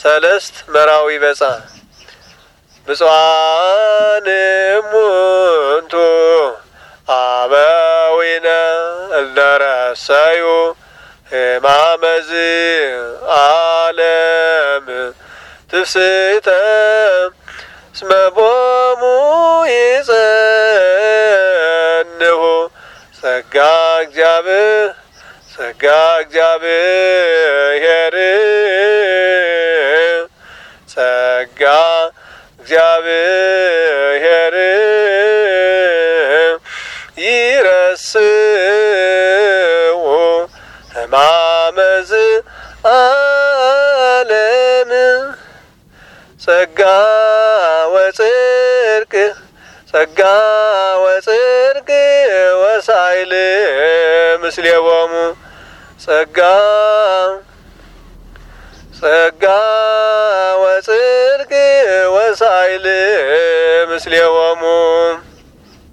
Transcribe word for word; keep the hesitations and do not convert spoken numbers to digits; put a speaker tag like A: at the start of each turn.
A: ሰለስት መራዊ በጻ ብፁዓን እሙንቱ አበዊነ እለረሰዩ ሕማመዝ ዓለም ትፍስሕተ እስመ ቦሙ ይጸንሁ ጸጋ እግዚአብሔር ጸጋ እግዚአብሔር ጸጋ እግዚአብሔር ይረስው ሕማመዝ ዓለም ጸጋ ወጽድቅ ጸጋ ወጽድቅ ወሳይል ምስሌዎሙ ጸጋ ጸጋ ወጽድቅ ወሳይል ምስሌዎሙ